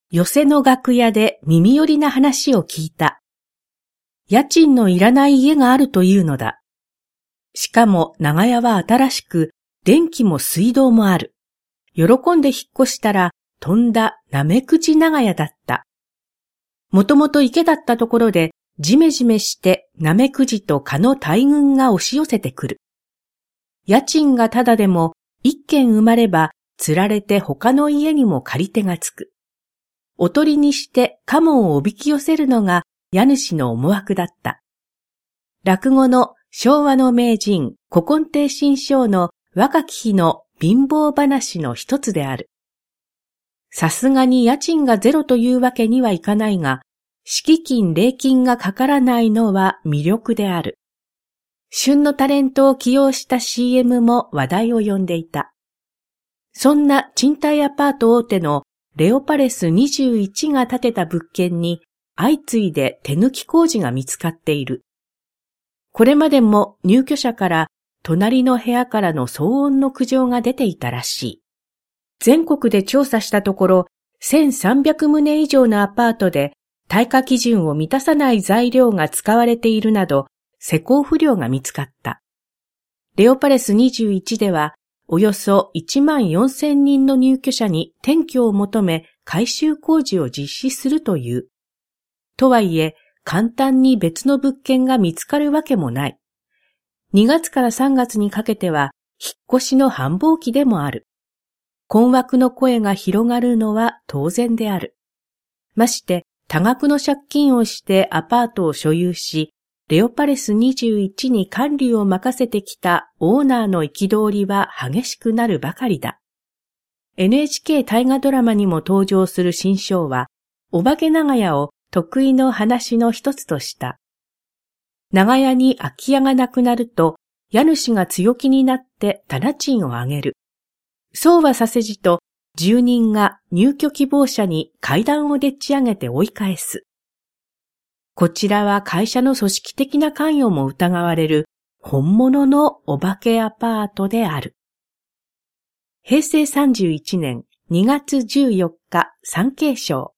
寄席の楽屋で耳寄りな話を聞いた。家賃のいらない家があるというのだ。しかも長屋は新しく、電気も水道もある。喜んで引っ越したら、とんだなめくじ長屋だった。もともと池だったところで、じめじめしてなめくじと蚊の大群が押し寄せてくる。家賃がただでも一軒埋まれば、釣られて他の家にも借り手がつく。おとりにしてカモをおびき寄せるのが家主の思惑だった。落語の昭和の名人古今亭志ん生の若き日の貧乏話の一つである。さすがに家賃がゼロというわけにはいかないが、敷金礼金がかからないのは魅力である。旬のタレントを起用した CM も話題を呼んでいた。そんな賃貸アパート大手のレオパレス21が建てた物件に相次いで手抜き工事が見つかっている。これまでも入居者から隣の部屋からの騒音の苦情が出ていたらしい。全国で調査したところ、1300棟以上のアパートで耐火基準を満たさない材料が使われているなど、施工不良が見つかった。レオパレス21では、およそ14,000人の入居者に転居を求め改修工事を実施するという。とはいえ、簡単に別の物件が見つかるわけもない。2月から3月にかけては、引っ越しの繁忙期でもある。困惑の声が広がるのは当然である。まして、多額の借金をしてアパートを所有し、レオパレス21に管理を任せてきたオーナーの憤りは激しくなるばかりだ。NHK 大河ドラマにも登場する志ん生は、お化け長屋を得意の話の一つとした。長屋に空き家がなくなると、家主が強気になって店賃を上げる。そうはさせじと、住人が入居希望者に階段をでっち上げて追い返す。こちらは会社の組織的な関与も疑われる本物のお化けアパートである。平成31年2月14日産経省